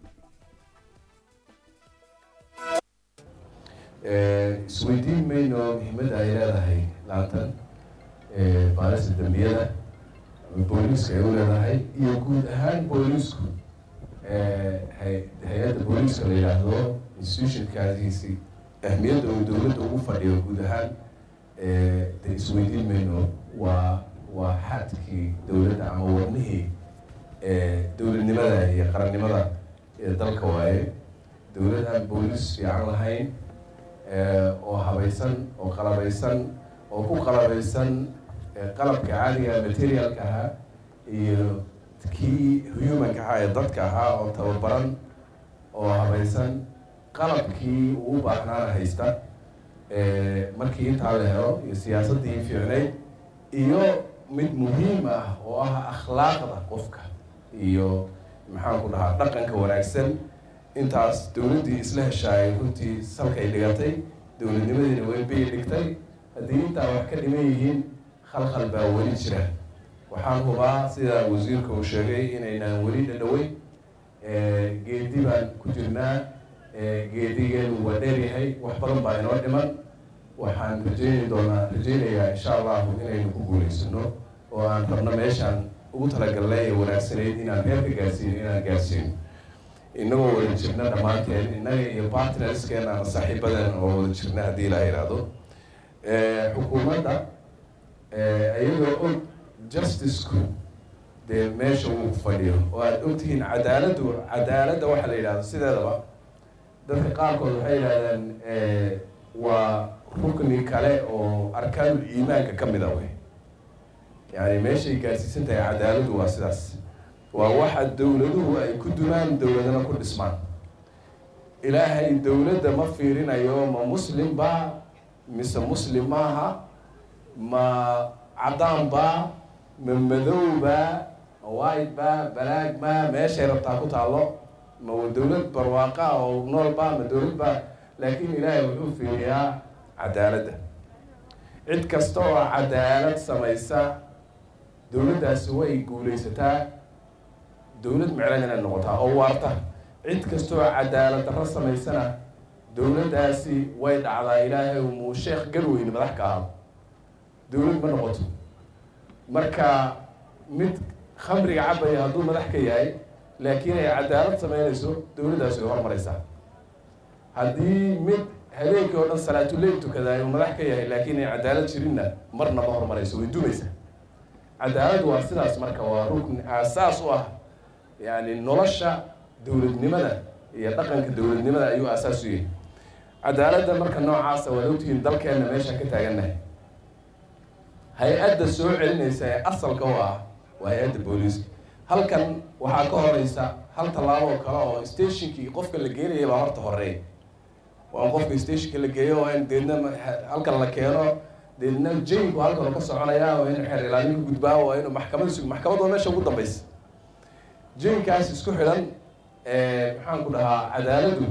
isweydiin mayno muhiimadda ay leedahay laantan baarista dambiyada booliiska ay u leedahay iyo guud ahaan booliisku hay-adda booliiska la yidhaahdo institutionkaasiisi ahmiyadda uu dowladda ugu fadhiyo guud ahaan de isweydiin mayno waa waa xadkii dowladda ama wadnihii dowladnimada iyo qarannimada ee dalka waaye dowlad aan booliis fiican lahayn oo habaysan oo qalabaysan oo ku qalabaysan qalabka caadiga materialka ahaa iyo kii humanka ahaa ee dadka ahaa oo tababaran oo habaysan qalabkii uu baahnaana haysta markii intaa la helo iyo siyaasaddii fiicnayd iyo mid muhiim ah oo ah akhlaaqda qofka iyo maxaan ku dhahaa dhaqanka wanaagsan intaas dowladdii isla heshaayay runtii salkay dhigatay dowladnimadiina way bay dhigtay haddii intaa wax ka dhiman yihiin khalkhal baa weli jira waxaan hubaa sida wasiirka uu sheegay inaynaan weli dhadhaweyn geedi baan ku jirnaa geedigeenu waa dheeryahay wax badan baa inoo dhiman waxaan rajeyni doonaa rajeynayaa insha allahu inaynu ku guulaysano oo aan rabno meeshaan ugu talagalnay ee wanaagsanayd inaan reer ka gaarsiino inaan gaarsiino inagoo wada jirna dhammaanteen innaga iyo partnerskeena ama saaxiibadeena oo wada jirna haddii la yidhaahdo xukuumadda iyadoo og justiceku dee meesha uu fadhiyo oo aada ogtihiin cadaaladdu cadaaladda waxaa la yidhahdo sideedaba dadka qaarkood waxay yidhahdaan waa rukni kale oo arkaanul iimaanka ka mid a wey yani meeshay gaarsiisan tahay cadaaladdu waa sidaas waa waxa dowladuhu ay ku dumaan dowladana ku dhismaan ilaahay dowladda ma fiirinayo ma muslim ba mise muslim maaha ma caddaan ba ma madow ba ma white ba balaag ba meeshay rabtaa ku taallo ma dowlad barwaaqa oo nool ba ma dowlad ba laakiin ilaahay wuxuu fiiriyaa cadaaladda cid kasta oo cadaalad samaysa dowladdaasi way guulaysataa dowlad miclan inay noqotaa oo waarta cid kastoo cadaalad darro samaysana dowladdaasi way dhacdaa ilaahay muu sheekh garweyne madax ka ahado dowlad ma noqoto marka mid khamriga cabaya hadduu madax ka yahay laakiin ay cadaalad samaynayso dowladdaasi way hormaraysaa haddii mid habeenkii oo dhan salaatuleyl tukadaay uu madax ka yahay laakiin ay cadaalad jirinna marna ma hormarayso way dumaysaa cadaaladdu waa sidaas marka waa rukni aasaas u ah yani nolosha dowladnimada iyo dhaqanka dowladnimada ayuu aasaas u yahay cadaaladda marka noocaasa waad ogtihiin dalkeenna meeshaan ka taagannahay hay-adda soo celinaysa ee asalka u ah waa hay-adda booliiska halkan waxaa ka horeysa hal tallaabo oo kale oo stationkii qofka la geenaya baa horta horeey waa in qofka stationka la geeyo waa in deedna halkan la keeno deedna jaynku halkan ka soconayaa waa inuu xeer ilaalin ka gudbaa waa inuu maxkamad sug maxkamad waa meesha ugu dambeysa jaynkaas isku xidhan maxaan ku dhahaa cadaaladdu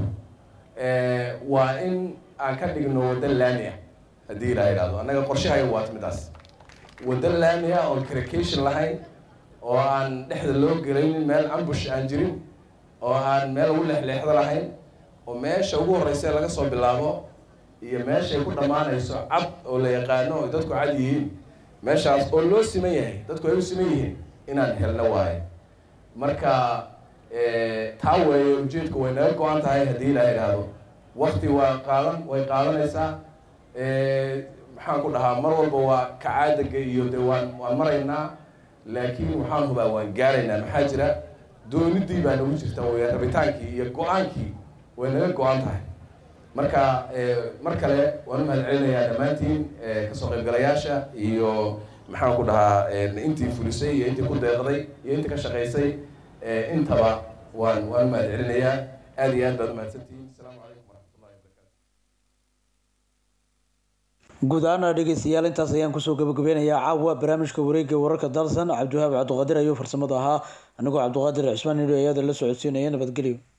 waa in aan ka dhigno wadda laami ah haddii ilaa yidhahdo annaga qorshahayo waat midaas wadda laami ah oo cracation lahayn oo aan dhexda loo gelaynin meel ambush aan jirin oo aan meel ugu leexleexda lahayn oo meesha ugu horeysa laga soo bilaabo iyo meeshay ku dhammaanayso cad oo la yaqaano oo dadku cad yihiin meeshaas oo loo siman yahay dadku ay u siman yihiin inaan helno waayo marka taa weeye ujeedku way naga go-an tahay haddii la yidhaahdo wakti waa qaadan way qaadanaysaa maxaan ku dhahaa mar walba waa kacaadaga iyo de waan waan maraynaa laakiin waxaan hubaa waan gaaraynaa maxaa jira doonidii baa nagu jirta way rabitaankii iyo go-aankii way naga go-an tahay marka mar kale waan u mahad celinayaa dhammaantiin kasoo qaybgalayaasha iyo maxaan ku dhahaa intii fulisay iyo intii ku deeqday iyo intii ka shaqaysay intaba waan waan mahad celinayaa aad iyo aad baad umahadsantihiin asalaamu calaykum waraxmatullahi wabarakaatu. guud ahaan dhegeystayaal intaas ayaan kusoo gabagabeynayaa caawa barnaamijka wareegga wararka dalsan cabdiwahaab cabdiqaadir ayuu farsamada ahaa anigoo cabdiqaadir cismaan nidho ayada la socodsiinaya nabadgelyo.